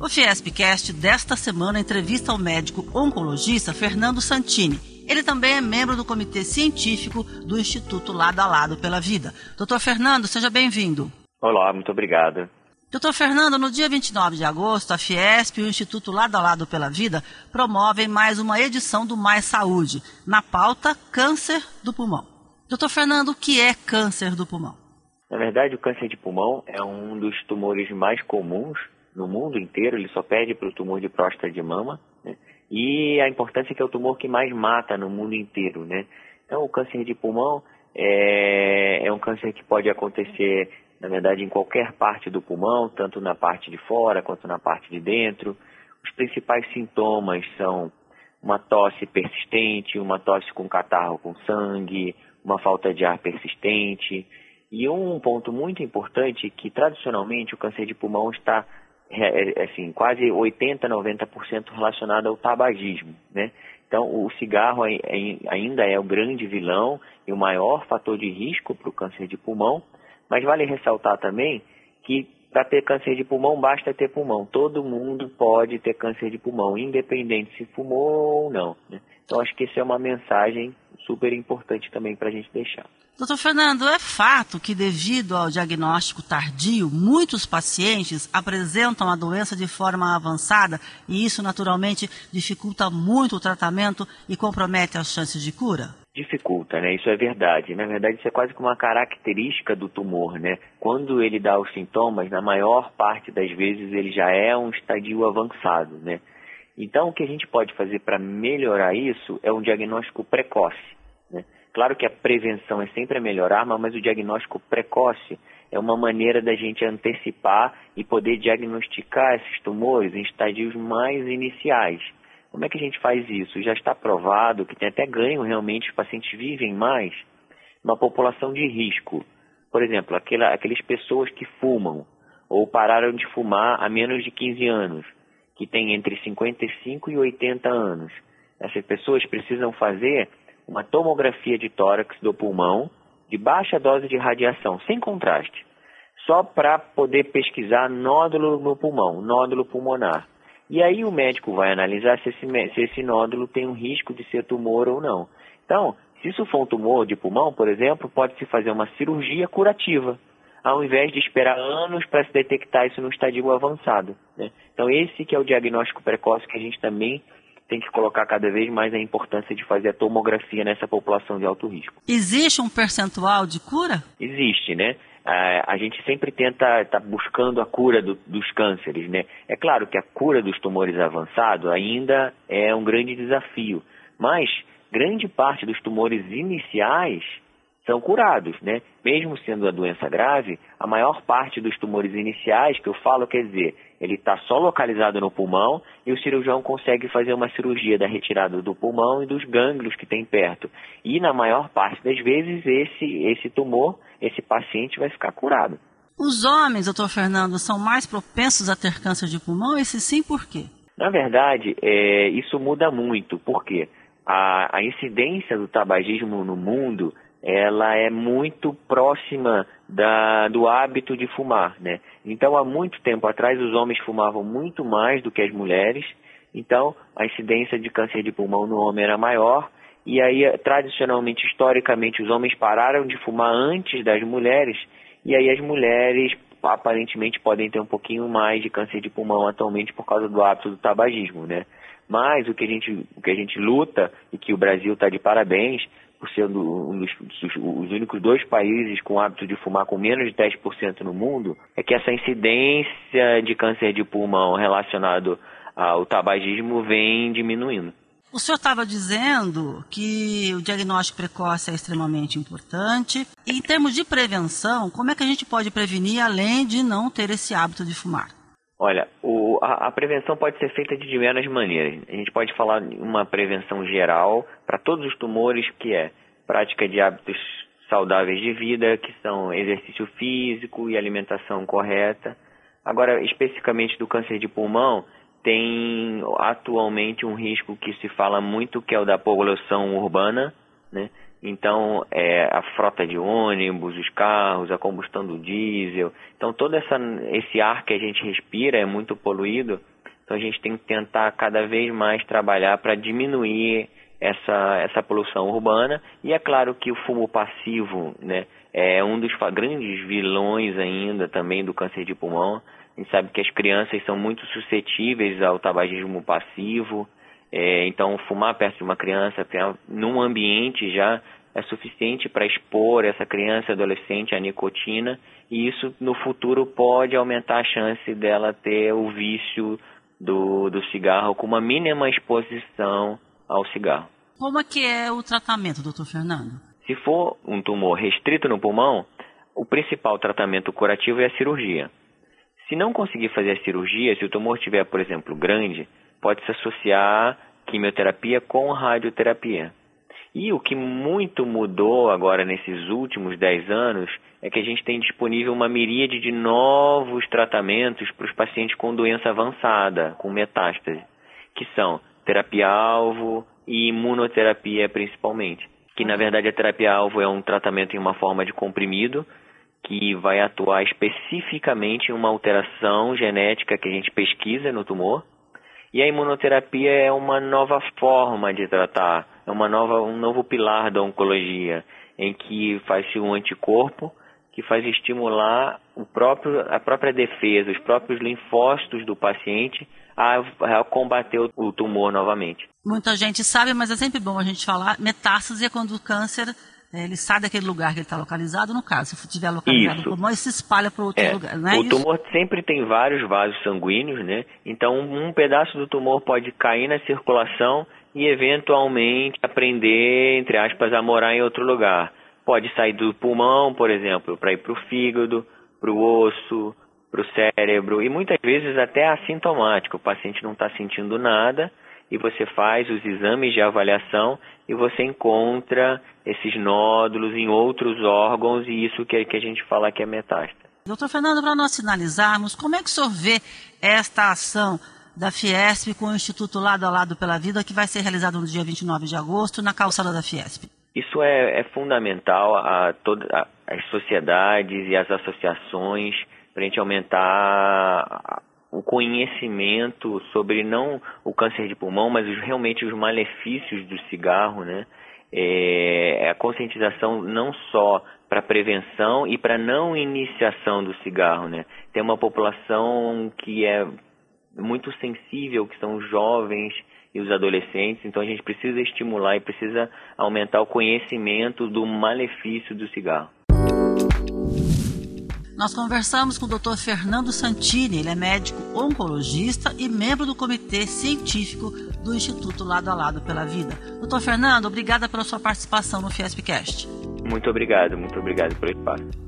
O Fiespcast desta semana entrevista ao médico oncologista Fernando Santini. Ele também é membro do comitê científico do Instituto Lado a Lado pela Vida. Doutor Fernando, seja bem-vindo. Olá, muito obrigado. Doutor Fernando, no dia 29 de agosto, a Fiesp e o Instituto Lado a Lado pela Vida promovem mais uma edição do Mais Saúde, na pauta Câncer do Pulmão. Doutor Fernando, o que é câncer do pulmão? Na verdade, o câncer de pulmão é um dos tumores mais comuns no mundo inteiro. Ele só perde para o tumor de próstata de mama, né? E a importância é que é o tumor que mais mata no mundo inteiro, né? Então, o câncer de pulmão é um câncer que pode acontecer, na verdade, em qualquer parte do pulmão, tanto na parte de fora quanto na parte de dentro. Os principais sintomas são uma tosse persistente, uma tosse com catarro com sangue, uma falta de ar persistente. E um ponto muito importante é que, tradicionalmente, o câncer de pulmão está assim, quase 80%, 90% relacionado ao tabagismo, né? Então, o cigarro ainda é o grande vilão e o maior fator de risco para o câncer de pulmão, mas vale ressaltar também que para ter câncer de pulmão basta ter pulmão. Todo mundo pode ter câncer de pulmão, independente se fumou ou não, né? Então, acho que essa é uma mensagem super importante também para a gente deixar. Doutor Fernando, é fato que devido ao diagnóstico tardio, muitos pacientes apresentam a doença de forma avançada e isso naturalmente dificulta muito o tratamento e compromete as chances de cura? Dificulta, né? Isso é verdade. Na verdade, isso é quase que uma característica do tumor, né? Quando ele dá os sintomas, na maior parte das vezes ele já é um estadio avançado, né? Então, o que a gente pode fazer para melhorar isso é um diagnóstico precoce, né? Claro que a prevenção é sempre a melhor arma, mas o diagnóstico precoce é uma maneira da gente antecipar e poder diagnosticar esses tumores em estadios mais iniciais. Como é que a gente faz isso? Já está provado que tem até ganho realmente, os pacientes vivem mais numa população de risco. Por exemplo, aquelas pessoas que fumam ou pararam de fumar há menos de 15 anos, que têm entre 55 e 80 anos. Essas pessoas precisam fazer uma tomografia de tórax do pulmão de baixa dose de radiação, sem contraste, só para poder pesquisar nódulo no pulmão, nódulo pulmonar. E aí o médico vai analisar se esse nódulo tem um risco de ser tumor ou não. Então, se isso for um tumor de pulmão, por exemplo, pode-se fazer uma cirurgia curativa, ao invés de esperar anos para se detectar isso no estadio avançado, né? Então, esse que é o diagnóstico precoce que a gente também tem que colocar cada vez mais a importância de fazer a tomografia nessa população de alto risco. Existe um percentual de cura? Existe, né? A gente sempre tá buscando a cura dos cânceres, né? É claro que a cura dos tumores avançados ainda é um grande desafio, mas grande parte dos tumores iniciais são curados, né? Mesmo sendo a doença grave, a maior parte dos tumores iniciais, que eu falo, quer dizer, ele está só localizado no pulmão e o cirurgião consegue fazer uma cirurgia da retirada do pulmão e dos gânglios que tem perto. E na maior parte das vezes esse tumor, esse paciente vai ficar curado. Os homens, doutor Fernando, são mais propensos a ter câncer de pulmão? E se sim, por quê? Na verdade, isso muda muito. Por quê? A incidência do tabagismo no mundo ela é muito próxima do hábito de fumar, né? Então, há muito tempo atrás, os homens fumavam muito mais do que as mulheres, então a incidência de câncer de pulmão no homem era maior, e aí, tradicionalmente, historicamente, os homens pararam de fumar antes das mulheres, e aí as mulheres, aparentemente, podem ter um pouquinho mais de câncer de pulmão atualmente por causa do hábito do tabagismo, né? Mas o que a gente luta, e que o Brasil está de parabéns, por ser os únicos 2 países com hábito de fumar com menos de 10% no mundo, é que essa incidência de câncer de pulmão relacionado ao tabagismo vem diminuindo. O senhor estava dizendo que o diagnóstico precoce é extremamente importante. E em termos de prevenção, como é que a gente pode prevenir além de não ter esse hábito de fumar? Olha, a prevenção pode ser feita de diversas maneiras. A gente pode falar em uma prevenção geral para todos os tumores, que é prática de hábitos saudáveis de vida, que são exercício físico e alimentação correta. Agora, especificamente do câncer de pulmão, tem atualmente um risco que se fala muito, que é o da poluição urbana, né? Então, a frota de ônibus, os carros, a combustão do diesel. Então, todo esse ar que a gente respira é muito poluído Então a gente tem que tentar cada vez mais trabalhar para diminuir essa poluição urbana. E é claro que o fumo passivo, né, é um dos grandes vilões ainda também do câncer de pulmão. A gente sabe que as crianças são muito suscetíveis ao tabagismo passivo, então fumar perto de uma criança, num ambiente já é suficiente para expor essa criança e adolescente à nicotina, e isso no futuro pode aumentar a chance dela ter o vício do cigarro com uma mínima exposição ao cigarro. Como é que é o tratamento, doutor Fernando? Se for um tumor restrito no pulmão, o principal tratamento curativo é a cirurgia. Se não conseguir fazer a cirurgia, se o tumor estiver, por exemplo, grande, pode-se associar quimioterapia com radioterapia. E o que muito mudou agora nesses últimos 10 anos é que a gente tem disponível uma miríade de novos tratamentos para os pacientes com doença avançada, com metástase, que são terapia-alvo e imunoterapia principalmente. Que na verdade a terapia-alvo é um tratamento em uma forma de comprimido, que vai atuar especificamente em uma alteração genética que a gente pesquisa no tumor. E a imunoterapia é uma nova forma de tratar, é um novo pilar da oncologia, em que faz-se um anticorpo que faz estimular a própria defesa, os próprios linfócitos do paciente a combater o tumor novamente. Muita gente sabe, mas é sempre bom a gente falar, metástase é quando o câncer ele sai daquele lugar que ele está localizado, no caso, se estiver localizado no pulmão, ele se espalha para outro lugar, não é isso? O tumor sempre tem vários vasos sanguíneos, né? Então um pedaço do tumor pode cair na circulação e eventualmente aprender, entre aspas, a morar em outro lugar. Pode sair do pulmão, por exemplo, para ir para o fígado, para o osso, para o cérebro, e muitas vezes até assintomático. O paciente não está sentindo nada e você faz os exames de avaliação e você encontra esses nódulos em outros órgãos, e isso que a gente fala que é metástase. Doutor Fernando, para nós finalizarmos, como é que o senhor vê esta ação da Fiesp com o Instituto Lado a Lado pela Vida, que vai ser realizado no dia 29 de agosto, na calçada da Fiesp? Isso é fundamental a todas as sociedades e as associações para a gente aumentar o conhecimento sobre não o câncer de pulmão, mas realmente os malefícios do cigarro, né? A conscientização não só para prevenção e para não iniciação do cigarro, né? Tem uma população que é muito sensível, que são os jovens e os adolescentes, então a gente precisa estimular e precisa aumentar o conhecimento do malefício do cigarro. Nós conversamos com o Dr. Fernando Santini, ele é médico oncologista e membro do Comitê Científico do Instituto Lado a Lado pela Vida. Dr. Fernando, obrigada pela sua participação no Fiespcast. Muito obrigado pelo espaço.